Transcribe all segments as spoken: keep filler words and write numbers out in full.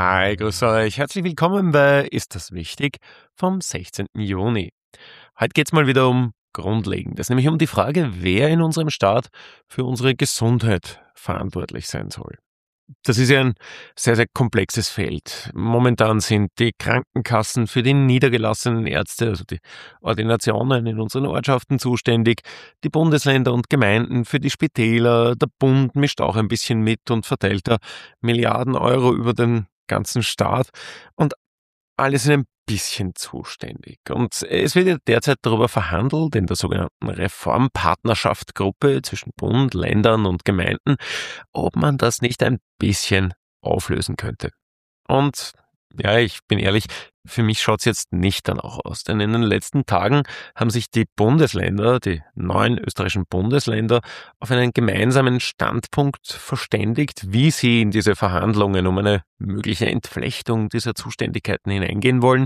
Hi, grüß euch. Herzlich willkommen bei Ist das wichtig? Vom sechzehnten Juni. Heute geht's mal wieder um Grundlegendes, nämlich um die Frage, wer in unserem Staat für unsere Gesundheit verantwortlich sein soll. Das ist ja ein sehr, sehr komplexes Feld. Momentan sind die Krankenkassen für die niedergelassenen Ärzte, also die Ordinationen in unseren Ortschaften zuständig, die Bundesländer und Gemeinden für die Spitäler, der Bund mischt auch ein bisschen mit und verteilt da Milliarden Euro über den ganzen Staat und alle sind ein bisschen zuständig. Und es wird ja derzeit darüber verhandelt, in der sogenannten Reformpartnerschaftsgruppe zwischen Bund, Ländern und Gemeinden, ob man das nicht ein bisschen auflösen könnte. Und ja, ich bin ehrlich, für mich schaut's jetzt nicht danach aus, denn in den letzten Tagen haben sich die Bundesländer, die neuen österreichischen Bundesländer, auf einen gemeinsamen Standpunkt verständigt, wie sie in diese Verhandlungen um eine mögliche Entflechtung dieser Zuständigkeiten hineingehen wollen.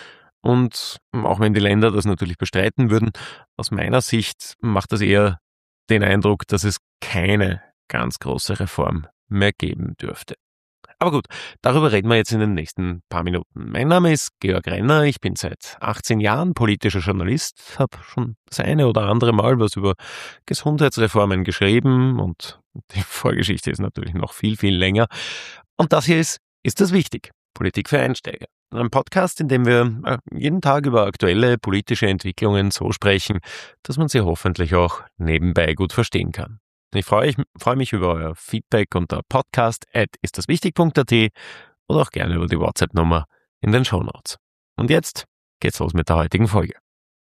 Und auch wenn die Länder das natürlich bestreiten würden, aus meiner Sicht macht das eher den Eindruck, dass es keine ganz große Reform mehr geben dürfte. Aber gut, darüber reden wir jetzt in den nächsten paar Minuten. Mein Name ist Georg Renner, ich bin seit achtzehn Jahren politischer Journalist, habe schon das eine oder andere Mal was über Gesundheitsreformen geschrieben und die Vorgeschichte ist natürlich noch viel, viel länger. Und das hier ist, ist das wichtig? Politik für Einsteiger. Ein Podcast, in dem wir jeden Tag über aktuelle politische Entwicklungen so sprechen, dass man sie hoffentlich auch nebenbei gut verstehen kann. Ich freue, ich freue mich über euer Feedback unter podcast at istdaswichtig.at oder auch gerne über die WhatsApp-Nummer in den Shownotes. Und jetzt geht's los mit der heutigen Folge.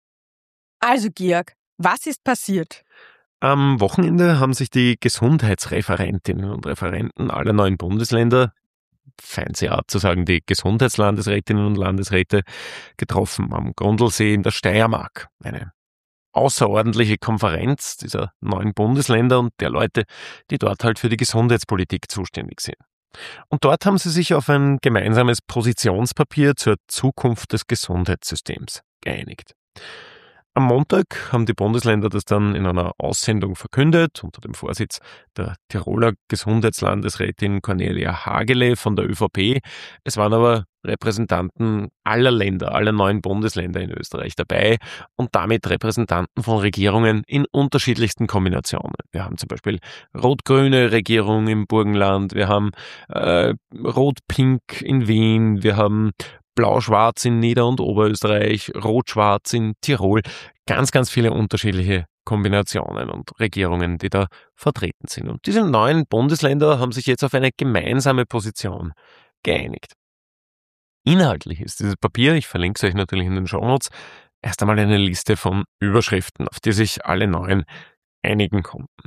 Also Georg, was ist passiert? Am Wochenende haben sich die Gesundheitsreferentinnen und Referenten aller neuen Bundesländer, fancy Art zu sagen, die Gesundheitslandesrätinnen und Landesräte, getroffen am Grundlsee in der Steiermark. Eine außerordentliche Konferenz dieser neuen Bundesländer und der Leute, die dort halt für die Gesundheitspolitik zuständig sind. Und dort haben sie sich auf ein gemeinsames Positionspapier zur Zukunft des Gesundheitssystems geeinigt. Am Montag haben die Bundesländer das dann in einer Aussendung verkündet, unter dem Vorsitz der Tiroler Gesundheitslandesrätin Cornelia Hagele von der ÖVP. Es waren aber Repräsentanten aller Länder, aller neun Bundesländer in Österreich dabei und damit Repräsentanten von Regierungen in unterschiedlichsten Kombinationen. Wir haben zum Beispiel rot-grüne Regierung im Burgenland, wir haben äh, rot-pink in Wien, wir haben Blau-Schwarz in Nieder- und Oberösterreich, Rot-Schwarz in Tirol. Ganz, ganz viele unterschiedliche Kombinationen und Regierungen, die da vertreten sind. Und diese neuen Bundesländer haben sich jetzt auf eine gemeinsame Position geeinigt. Inhaltlich ist dieses Papier, ich verlinke es euch natürlich in den Shownotes, erst einmal eine Liste von Überschriften, auf die sich alle neuen einigen konnten.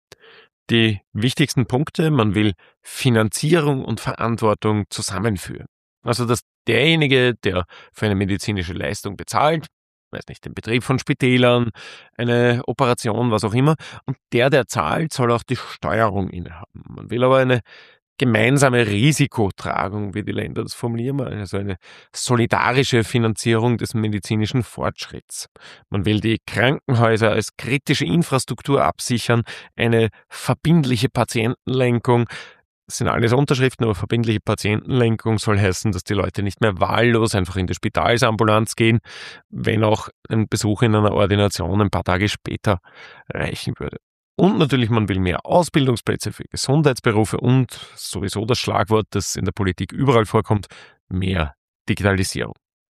Die wichtigsten Punkte: Man will Finanzierung und Verantwortung zusammenführen. Also, dass derjenige, der für eine medizinische Leistung bezahlt, weiß nicht, den Betrieb von Spitälern, eine Operation, was auch immer, und der, der zahlt, soll auch die Steuerung innehaben. Man will aber eine gemeinsame Risikotragung, wie die Länder das formulieren, also eine solidarische Finanzierung des medizinischen Fortschritts. Man will die Krankenhäuser als kritische Infrastruktur absichern, eine verbindliche Patientenlenkung. Das sind alles Unterschriften, aber verbindliche Patientenlenkung soll heißen, dass die Leute nicht mehr wahllos einfach in die Spitalsambulanz gehen, wenn auch ein Besuch in einer Ordination ein paar Tage später reichen würde. Und natürlich, man will mehr Ausbildungsplätze für Gesundheitsberufe und sowieso das Schlagwort, das in der Politik überall vorkommt, mehr Digitalisierung.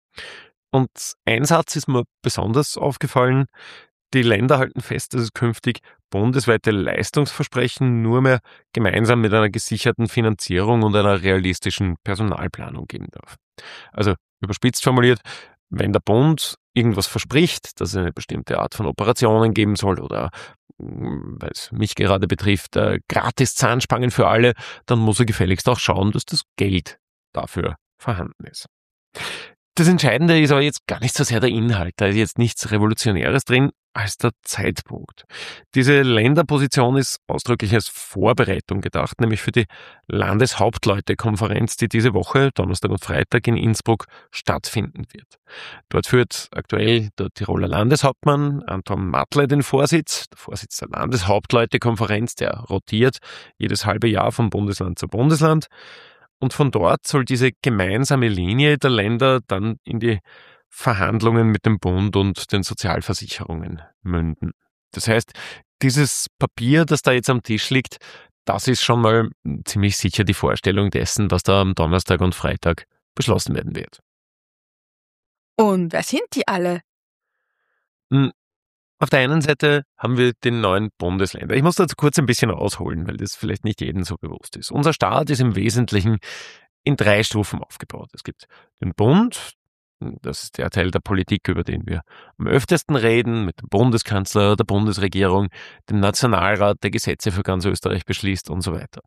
Und ein Satz ist mir besonders aufgefallen: Die Länder halten fest, dass es künftig bundesweite Leistungsversprechen nur mehr gemeinsam mit einer gesicherten Finanzierung und einer realistischen Personalplanung geben darf. Also überspitzt formuliert, wenn der Bund irgendwas verspricht, dass es eine bestimmte Art von Operationen geben soll oder, weil es mich gerade betrifft, äh, gratis Zahnspangen für alle, dann muss er gefälligst auch schauen, dass das Geld dafür vorhanden ist. Das Entscheidende ist aber jetzt gar nicht so sehr der Inhalt, da ist jetzt nichts Revolutionäres drin, als der Zeitpunkt. Diese Länderposition ist ausdrücklich als Vorbereitung gedacht, nämlich für die Landeshauptleutekonferenz, die diese Woche, Donnerstag und Freitag in Innsbruck stattfinden wird. Dort führt aktuell der Tiroler Landeshauptmann Anton Matle den Vorsitz, der Vorsitz der Landeshauptleutekonferenz, der rotiert jedes halbe Jahr von Bundesland zu Bundesland. Und von dort soll diese gemeinsame Linie der Länder dann in die Verhandlungen mit dem Bund und den Sozialversicherungen münden. Das heißt, dieses Papier, das da jetzt am Tisch liegt, das ist schon mal ziemlich sicher die Vorstellung dessen, was da am Donnerstag und Freitag beschlossen werden wird. Und wer sind die alle? Hm, Auf der einen Seite haben wir die neuen Bundesländer. Ich muss dazu kurz ein bisschen ausholen, weil das vielleicht nicht jedem so bewusst ist. Unser Staat ist im Wesentlichen in drei Stufen aufgebaut. Es gibt den Bund, das ist der Teil der Politik, über den wir am öftesten reden, mit dem Bundeskanzler, der Bundesregierung, dem Nationalrat, der Gesetze für ganz Österreich beschließt und so weiter.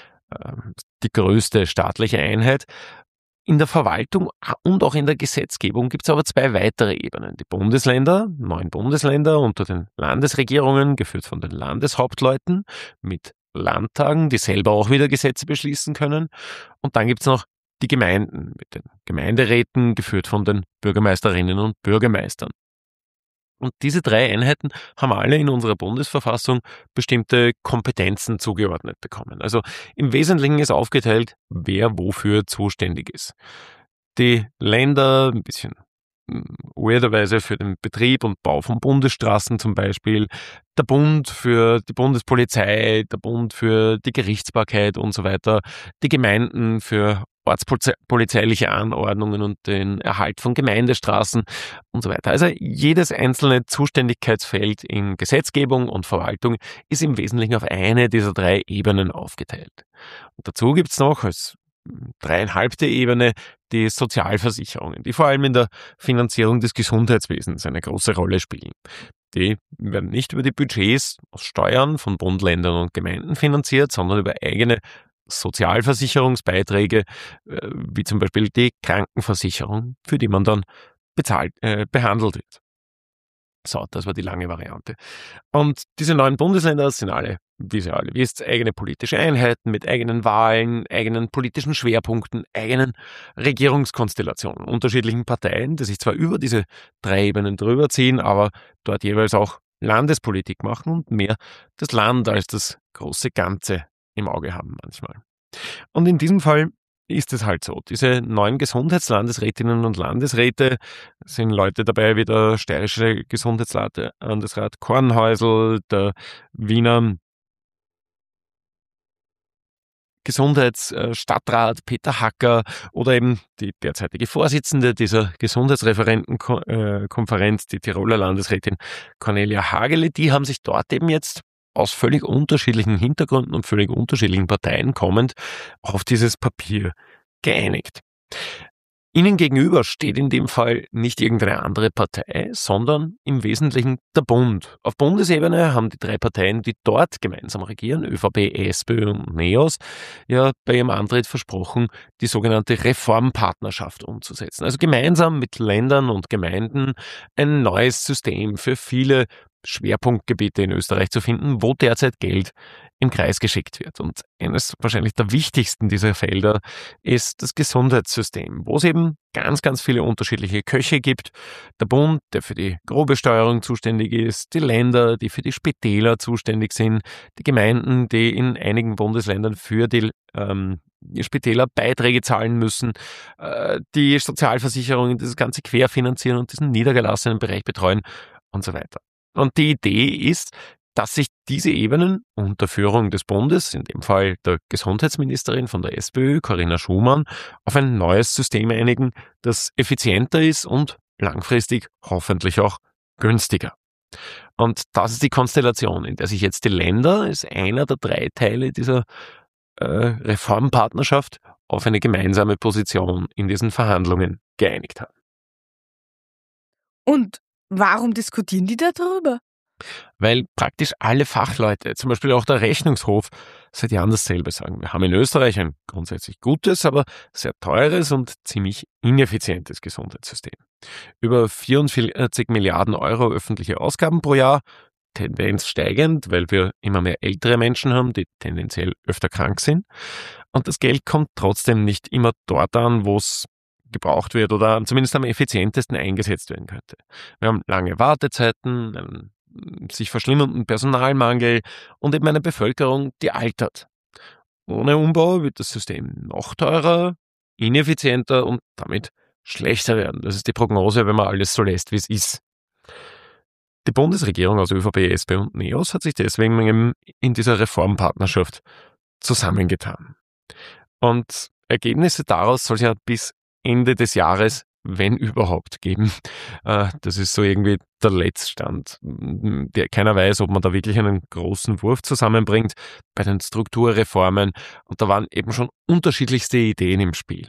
Die größte staatliche Einheit. In der Verwaltung und auch in der Gesetzgebung gibt es aber zwei weitere Ebenen. Die Bundesländer, neun Bundesländer unter den Landesregierungen, geführt von den Landeshauptleuten, mit Landtagen, die selber auch wieder Gesetze beschließen können. Und dann gibt es noch die Gemeinden mit den Gemeinderäten, geführt von den Bürgermeisterinnen und Bürgermeistern. Und diese drei Einheiten haben alle in unserer Bundesverfassung bestimmte Kompetenzen zugeordnet bekommen. Also im Wesentlichen ist aufgeteilt, wer wofür zuständig ist. Die Länder, ein bisschen weirderweise für den Betrieb und Bau von Bundesstraßen zum Beispiel, der Bund für die Bundespolizei, der Bund für die Gerichtsbarkeit und so weiter, die Gemeinden für ortspolizeiliche Anordnungen und den Erhalt von Gemeindestraßen und so weiter. Also jedes einzelne Zuständigkeitsfeld in Gesetzgebung und Verwaltung ist im Wesentlichen auf eine dieser drei Ebenen aufgeteilt. Und dazu gibt es noch als dreieinhalbte Ebene die Sozialversicherungen, die vor allem in der Finanzierung des Gesundheitswesens eine große Rolle spielen. Die werden nicht über die Budgets aus Steuern von Bund, Ländern und Gemeinden finanziert, sondern über eigene Sozialversicherungsbeiträge, wie zum Beispiel die Krankenversicherung, für die man dann bezahlt, äh, behandelt wird. So, das war die lange Variante. Und diese neuen Bundesländer sind alle, wie sie alle wisst, eigene politische Einheiten mit eigenen Wahlen, eigenen politischen Schwerpunkten, eigenen Regierungskonstellationen, unterschiedlichen Parteien, die sich zwar über diese drei Ebenen drüber ziehen, aber dort jeweils auch Landespolitik machen und mehr das Land als das große Ganze im Auge haben manchmal. Und in diesem Fall ist es halt so. Diese neuen Gesundheitslandesrätinnen und Landesräte sind Leute dabei wie der steirische Gesundheitslandesrat Kornhäusl, der Wiener Gesundheitsstadtrat Peter Hacker oder eben die derzeitige Vorsitzende dieser Gesundheitsreferentenkonferenz, die Tiroler Landesrätin Cornelia Hagele. Die haben sich dort eben jetzt aus völlig unterschiedlichen Hintergründen und völlig unterschiedlichen Parteien kommend auf dieses Papier geeinigt. Ihnen gegenüber steht in dem Fall nicht irgendeine andere Partei, sondern im Wesentlichen der Bund. Auf Bundesebene haben die drei Parteien, die dort gemeinsam regieren, ÖVP, SPÖ und NEOS, ja bei ihrem Antritt versprochen, die sogenannte Reformpartnerschaft umzusetzen. Also gemeinsam mit Ländern und Gemeinden ein neues System für viele Schwerpunktgebiete in Österreich zu finden, wo derzeit Geld im Kreis geschickt wird. Und eines wahrscheinlich der wichtigsten dieser Felder ist das Gesundheitssystem, wo es eben ganz, ganz viele unterschiedliche Köche gibt. Der Bund, der für die Grobesteuerung zuständig ist, die Länder, die für die Spitäler zuständig sind, die Gemeinden, die in einigen Bundesländern für die ähm, die Spitäler Beiträge zahlen müssen, äh, die Sozialversicherungen, das Ganze querfinanzieren und diesen niedergelassenen Bereich betreuen und so weiter. Und die Idee ist, dass sich diese Ebenen unter Führung des Bundes, in dem Fall der Gesundheitsministerin von der SPÖ, Corinna Schumann, auf ein neues System einigen, das effizienter ist und langfristig hoffentlich auch günstiger. Und das ist die Konstellation, in der sich jetzt die Länder als einer der drei Teile dieser äh, Reformpartnerschaft auf eine gemeinsame Position in diesen Verhandlungen geeinigt haben. Und warum diskutieren die darüber? Weil praktisch alle Fachleute, zum Beispiel auch der Rechnungshof, seit Jahren dasselbe sagen. Wir haben in Österreich ein grundsätzlich gutes, aber sehr teures und ziemlich ineffizientes Gesundheitssystem. Über vierundvierzig Milliarden Euro öffentliche Ausgaben pro Jahr, Tendenz steigend, weil wir immer mehr ältere Menschen haben, die tendenziell öfter krank sind. Und das Geld kommt trotzdem nicht immer dort an, wo es gebraucht wird oder zumindest am effizientesten eingesetzt werden könnte. Wir haben lange Wartezeiten, einen sich verschlimmernden Personalmangel und eben eine Bevölkerung, die altert. Ohne Umbau wird das System noch teurer, ineffizienter und damit schlechter werden. Das ist die Prognose, wenn man alles so lässt, wie es ist. Die Bundesregierung aus ÖVP, S P und NEOS hat sich deswegen eben in dieser Reformpartnerschaft zusammengetan. Und Ergebnisse daraus soll es ja bis Ende des Jahres, wenn überhaupt, geben. Das ist so irgendwie der Letztstand. Keiner weiß, ob man da wirklich einen großen Wurf zusammenbringt bei den Strukturreformen. Und da waren eben schon unterschiedlichste Ideen im Spiel.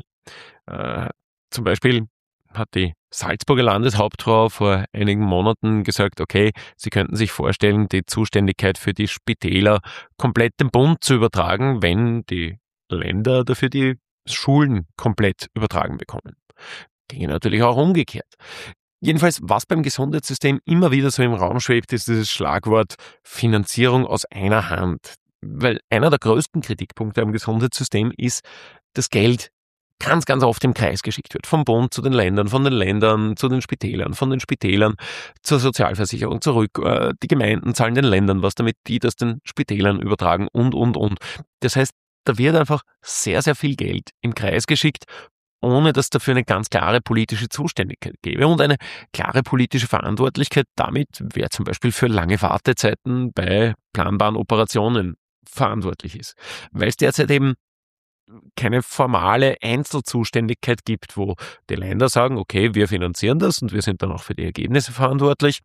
Zum Beispiel hat die Salzburger Landeshauptfrau vor einigen Monaten gesagt, okay, sie könnten sich vorstellen, die Zuständigkeit für die Spitäler komplett dem Bund zu übertragen, wenn die Länder dafür die Schulen komplett übertragen bekommen. Ginge natürlich auch umgekehrt. Jedenfalls, was beim Gesundheitssystem immer wieder so im Raum schwebt, ist dieses Schlagwort Finanzierung aus einer Hand. Weil einer der größten Kritikpunkte am Gesundheitssystem ist, dass Geld ganz, ganz oft im Kreis geschickt wird. Vom Bund zu den Ländern, von den Ländern zu den Spitälern, von den Spitälern zur Sozialversicherung zurück. Die Gemeinden zahlen den Ländern was, damit die das den Spitälern übertragen und, und, und. Das heißt, da wird einfach sehr, sehr viel Geld im Kreis geschickt, ohne dass dafür eine ganz klare politische Zuständigkeit gäbe und eine klare politische Verantwortlichkeit damit, wer zum Beispiel für lange Wartezeiten bei planbaren Operationen verantwortlich ist. Weil es derzeit eben keine formale Einzelzuständigkeit gibt, wo die Länder sagen, okay, wir finanzieren das und wir sind dann auch für die Ergebnisse verantwortlich,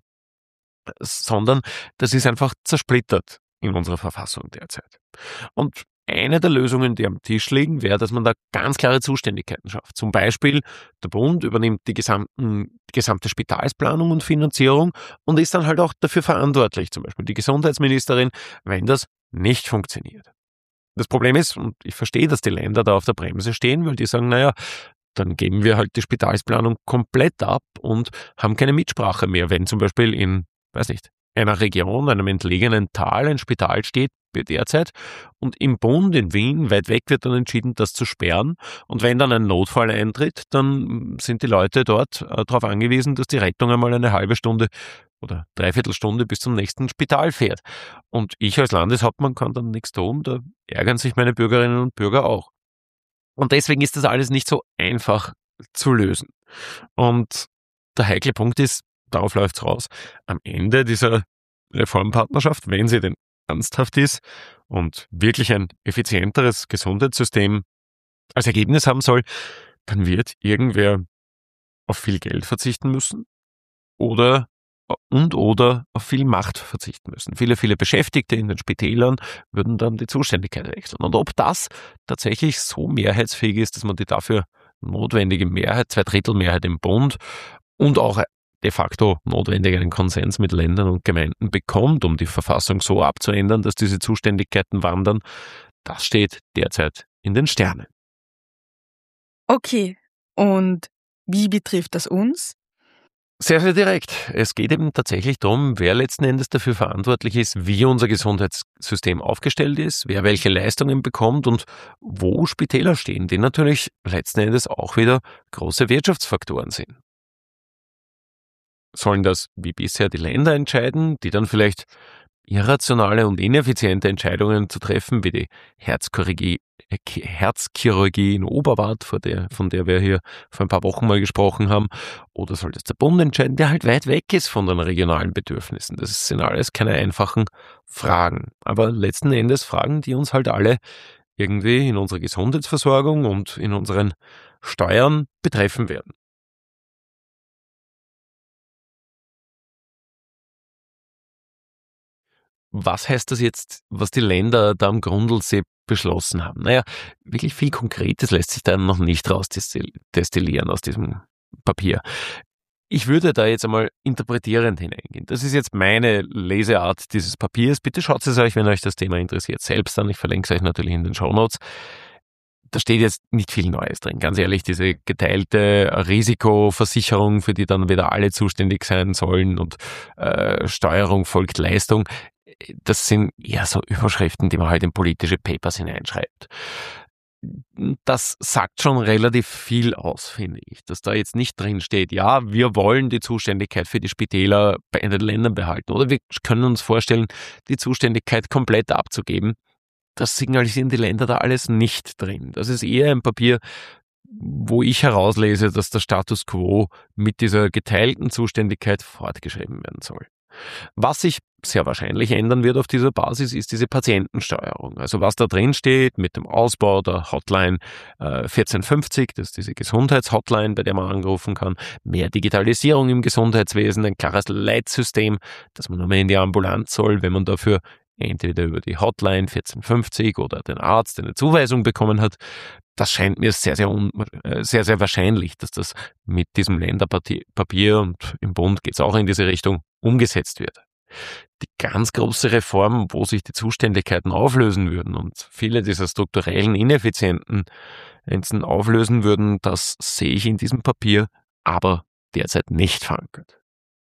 sondern das ist einfach zersplittert in unserer Verfassung derzeit. Und eine der Lösungen, die am Tisch liegen, wäre, dass man da ganz klare Zuständigkeiten schafft. Zum Beispiel, der Bund übernimmt die, gesamten, die gesamte Spitalsplanung und Finanzierung und ist dann halt auch dafür verantwortlich, zum Beispiel die Gesundheitsministerin, wenn das nicht funktioniert. Das Problem ist, und ich verstehe, dass die Länder da auf der Bremse stehen, weil die sagen, naja, dann geben wir halt die Spitalsplanung komplett ab und haben keine Mitsprache mehr, wenn zum Beispiel in, weiß nicht, einer Region, einem entlegenen Tal ein Spital steht, wie derzeit, und im Bund in Wien weit weg wird dann entschieden, das zu sperren. Und wenn dann ein Notfall eintritt, dann sind die Leute dort äh, darauf angewiesen, dass die Rettung einmal eine halbe Stunde oder dreiviertel Stunde bis zum nächsten Spital fährt. Und ich als Landeshauptmann kann dann nichts tun, da ärgern sich meine Bürgerinnen und Bürger auch. Und deswegen ist das alles nicht so einfach zu lösen. Und der heikle Punkt ist, darauf läuft's raus, am Ende dieser Reformpartnerschaft, wenn sie denn ernsthaft ist und wirklich ein effizienteres Gesundheitssystem als Ergebnis haben soll, dann wird irgendwer auf viel Geld verzichten müssen oder und oder auf viel Macht verzichten müssen. Viele, viele Beschäftigte in den Spitälern würden dann die Zuständigkeit wechseln. Und ob das tatsächlich so mehrheitsfähig ist, dass man die dafür notwendige Mehrheit, Zweidrittelmehrheit im Bund und auch de facto notwendigen Konsens mit Ländern und Gemeinden bekommt, um die Verfassung so abzuändern, dass diese Zuständigkeiten wandern, das steht derzeit in den Sternen. Okay, und wie betrifft das uns? Sehr, sehr direkt. Es geht eben tatsächlich darum, wer letzten Endes dafür verantwortlich ist, wie unser Gesundheitssystem aufgestellt ist, wer welche Leistungen bekommt und wo Spitäler stehen, die natürlich letzten Endes auch wieder große Wirtschaftsfaktoren sind. Sollen das wie bisher die Länder entscheiden, die dann vielleicht irrationale und ineffiziente Entscheidungen zu treffen, wie die Herzchirurgie, Herzchirurgie in Oberwart, von der, von der wir hier vor ein paar Wochen mal gesprochen haben, oder soll das der Bund entscheiden, der halt weit weg ist von den regionalen Bedürfnissen? Das sind alles keine einfachen Fragen, aber letzten Endes Fragen, die uns halt alle irgendwie in unserer Gesundheitsversorgung und in unseren Steuern betreffen werden. Was heißt das jetzt, was die Länder da am Grundlsee beschlossen haben? Naja, wirklich viel Konkretes lässt sich da noch nicht rausdestillieren aus diesem Papier. Ich würde da jetzt einmal interpretierend hineingehen. Das ist jetzt meine Leseart dieses Papiers. Bitte schaut es euch, wenn euch das Thema interessiert, selbst an. Ich verlinke es euch natürlich in den Shownotes. Da steht jetzt nicht viel Neues drin. Ganz ehrlich, diese geteilte Risikoversicherung, für die dann wieder alle zuständig sein sollen und äh, Steuerung folgt Leistung, das sind eher so Überschriften, die man halt in politische Papers hineinschreibt. Das sagt schon relativ viel aus, finde ich, dass da jetzt nicht drin steht, ja, wir wollen die Zuständigkeit für die Spitäler bei den Ländern behalten oder wir können uns vorstellen, die Zuständigkeit komplett abzugeben. das signalisieren die Länder da alles nicht drin. Das ist eher ein Papier, wo ich herauslese, dass der Status quo mit dieser geteilten Zuständigkeit fortgeschrieben werden soll. Was sich sehr wahrscheinlich ändern wird auf dieser Basis, ist diese Patientensteuerung. Also was da drin steht mit dem Ausbau der Hotline äh, vierzehn fünfzig, das ist diese Gesundheitshotline, bei der man anrufen kann, mehr Digitalisierung im Gesundheitswesen, ein klares Leitsystem, dass man nur mehr in die Ambulanz soll, wenn man dafür entweder über die Hotline vierzehn fünfzig oder den Arzt eine Zuweisung bekommen hat. Das scheint mir sehr, sehr, un, sehr, sehr wahrscheinlich, dass das mit diesem Länderpapier und im Bund geht es auch in diese Richtung umgesetzt wird. Die ganz große Reform, wo sich die Zuständigkeiten auflösen würden und viele dieser strukturellen Ineffizienten auflösen würden, das sehe ich in diesem Papier aber derzeit nicht verankert.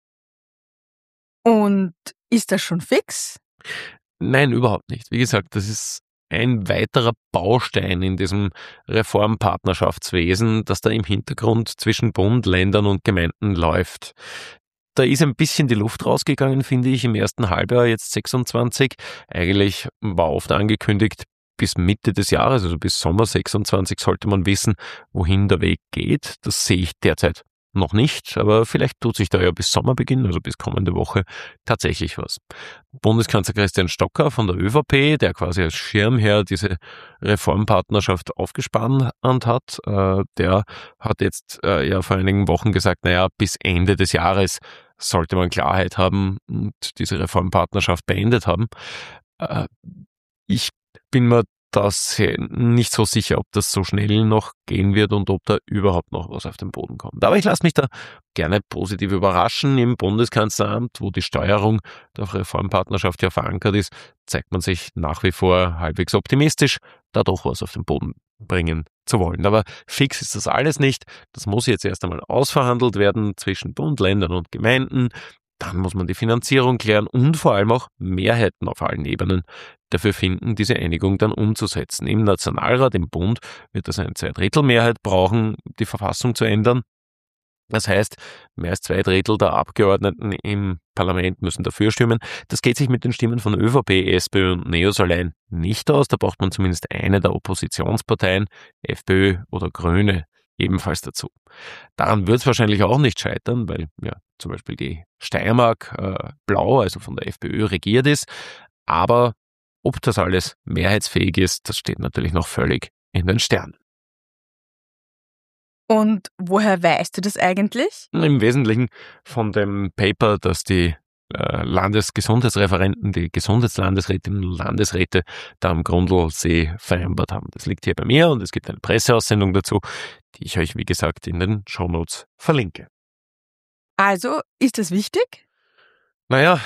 Und ist das schon fix? Nein, überhaupt nicht. Wie gesagt, das ist ein weiterer Baustein in diesem Reformpartnerschaftswesen, das da im Hintergrund zwischen Bund, Ländern und Gemeinden läuft. Da ist ein bisschen die Luft rausgegangen, finde ich, im ersten Halbjahr, jetzt sechsundzwanzig. Eigentlich war oft angekündigt, bis Mitte des Jahres, also bis Sommer sechsundzwanzig, sollte man wissen, wohin der Weg geht. Das sehe ich derzeit noch nicht, aber vielleicht tut sich da ja bis Sommerbeginn, also bis kommende Woche, tatsächlich was. Bundeskanzler Christian Stocker von der ÖVP, der quasi als Schirmherr diese Reformpartnerschaft aufgespannt hat, äh, der hat jetzt äh, ja vor einigen Wochen gesagt, naja, bis Ende des Jahres sollte man Klarheit haben und diese Reformpartnerschaft beendet haben. Äh, ich bin mir das nicht so sicher, ob das so schnell noch gehen wird und ob da überhaupt noch was auf den Boden kommt. Aber ich lasse mich da gerne positiv überraschen. Im Bundeskanzleramt, wo die Steuerung der Reformpartnerschaft ja verankert ist, zeigt man sich nach wie vor halbwegs optimistisch, da doch was auf den Boden bringen zu wollen. Aber fix ist das alles nicht. Das muss jetzt erst einmal ausverhandelt werden zwischen Bund, Ländern und Gemeinden. Dann muss man die Finanzierung klären und vor allem auch Mehrheiten auf allen Ebenen dafür finden, diese Einigung dann umzusetzen. Im Nationalrat, im Bund wird es eine Zweidrittelmehrheit brauchen, die Verfassung zu ändern. Das heißt, mehr als zwei Drittel der Abgeordneten im Parlament müssen dafür stimmen. Das geht sich mit den Stimmen von ÖVP, SPÖ und NEOS allein nicht aus. Da braucht man zumindest eine der Oppositionsparteien, FPÖ oder Grüne, ebenfalls dazu. Daran wird es wahrscheinlich auch nicht scheitern, weil ja zum Beispiel die Steiermark äh, blau, also von der FPÖ, regiert ist. Aber ob das alles mehrheitsfähig ist, das steht natürlich noch völlig in den Sternen. Und woher weißt du das eigentlich? Im Wesentlichen von dem Paper, das die äh, Landesgesundheitsreferenten, die Gesundheitslandesrätinnen und Landesräte da am Grundlsee vereinbart haben. Das liegt hier bei mir und es gibt eine Presseaussendung dazu, die ich euch, wie gesagt, in den Shownotes verlinke. Also, ist das wichtig? Naja,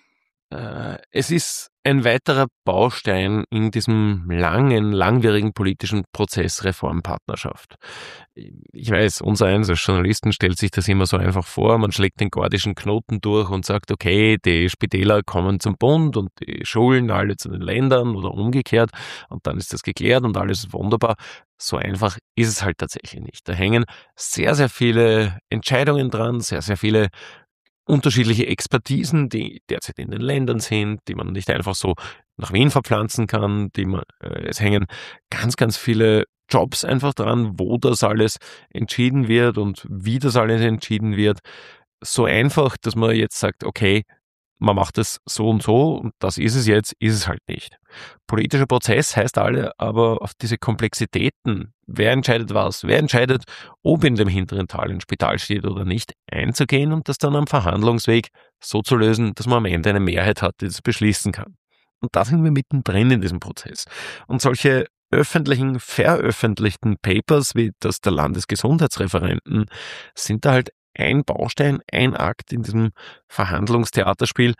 äh, es ist ein weiterer Baustein in diesem langen, langwierigen politischen Prozess Reformpartnerschaft. Ich weiß, unser eins als Journalisten stellt sich das immer so einfach vor, man schlägt den gordischen Knoten durch und sagt, okay, die Spitäler kommen zum Bund und die Schulen alle zu den Ländern oder umgekehrt und dann ist das geklärt und alles ist wunderbar. So einfach ist es halt tatsächlich nicht. Da hängen sehr, sehr viele Entscheidungen dran, sehr, sehr viele unterschiedliche Expertisen, die derzeit in den Ländern sind, die man nicht einfach so nach Wien verpflanzen kann, die man, äh, es hängen ganz, ganz viele Jobs einfach dran, wo das alles entschieden wird und wie das alles entschieden wird. So einfach, dass man jetzt sagt, okay, man macht es so und so und das ist es jetzt, ist es halt nicht. Politischer Prozess heißt alle aber auf diese Komplexitäten, wer entscheidet was, wer entscheidet, ob in dem hinteren Tal ein Spital steht oder nicht, einzugehen und das dann am Verhandlungsweg so zu lösen, dass man am Ende eine Mehrheit hat, die das beschließen kann. Und da sind wir mittendrin in diesem Prozess. Und solche öffentlichen, veröffentlichten Papers wie das der Landesgesundheitsreferenten sind da halt ein Baustein, ein Akt in diesem Verhandlungstheaterspiel,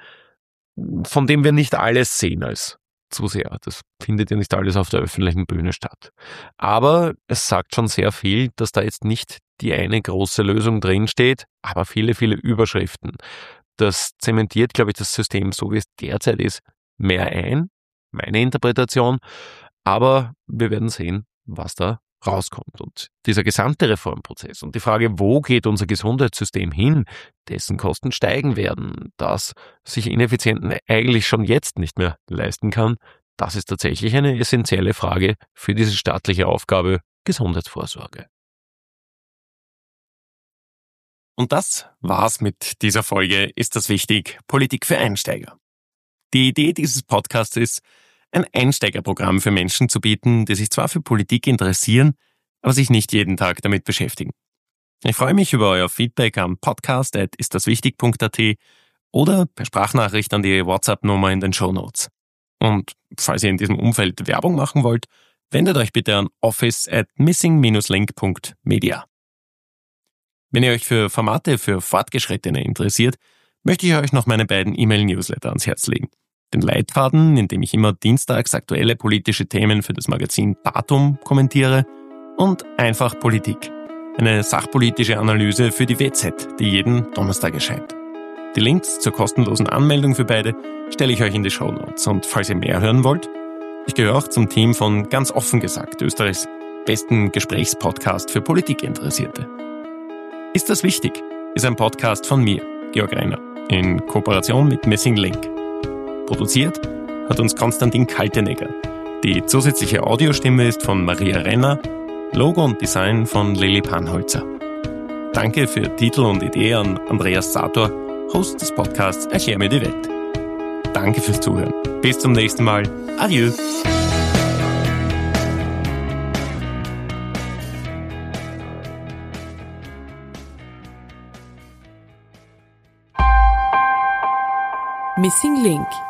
von dem wir nicht alles sehen als Zuseher. Das findet ja nicht alles auf der öffentlichen Bühne statt. Aber es sagt schon sehr viel, dass da jetzt nicht die eine große Lösung drinsteht, aber viele, viele Überschriften. Das zementiert, glaube ich, das System, so wie es derzeit ist, mehr ein, meine Interpretation. Aber wir werden sehen, was da rauskommt. Und dieser gesamte Reformprozess und die Frage, wo geht unser Gesundheitssystem hin, dessen Kosten steigen werden, das sich Ineffizienten eigentlich schon jetzt nicht mehr leisten kann, das ist tatsächlich eine essentielle Frage für diese staatliche Aufgabe Gesundheitsvorsorge. Und das war's mit dieser Folge Ist das wichtig? Politik für Einsteiger. Die Idee dieses Podcasts ist, ein Einsteigerprogramm für Menschen zu bieten, die sich zwar für Politik interessieren, aber sich nicht jeden Tag damit beschäftigen. Ich freue mich über euer Feedback am podcast at istdaswichtig punkt at oder per Sprachnachricht an die WhatsApp-Nummer in den Shownotes. Und falls ihr in diesem Umfeld Werbung machen wollt, wendet euch bitte an office at missing dash link punkt media. Wenn ihr euch für Formate für Fortgeschrittene interessiert, möchte ich euch noch meine beiden E-Mail-Newsletter ans Herz legen. Den Leitfaden, in dem ich immer dienstags aktuelle politische Themen für das Magazin Datum kommentiere, und Einfach Politik, eine sachpolitische Analyse für die W Z, die jeden Donnerstag erscheint. Die Links zur kostenlosen Anmeldung für beide stelle ich euch in die Shownotes. Und falls ihr mehr hören wollt, ich gehöre auch zum Team von Ganz offen gesagt, Österreichs besten Gesprächspodcast für Politikinteressierte. Ist das wichtig? Ist ein Podcast von mir, Georg Renner, in Kooperation mit Missing Link. Produziert hat uns Konstantin Kaltenegger. Die zusätzliche Audiostimme ist von Maria Renner, Logo und Design von Lili Panholzer. Danke für Titel und Idee an Andreas Sator, Host des Podcasts Erklär mir die Welt. Danke fürs Zuhören. Bis zum nächsten Mal. Adieu. Missing Link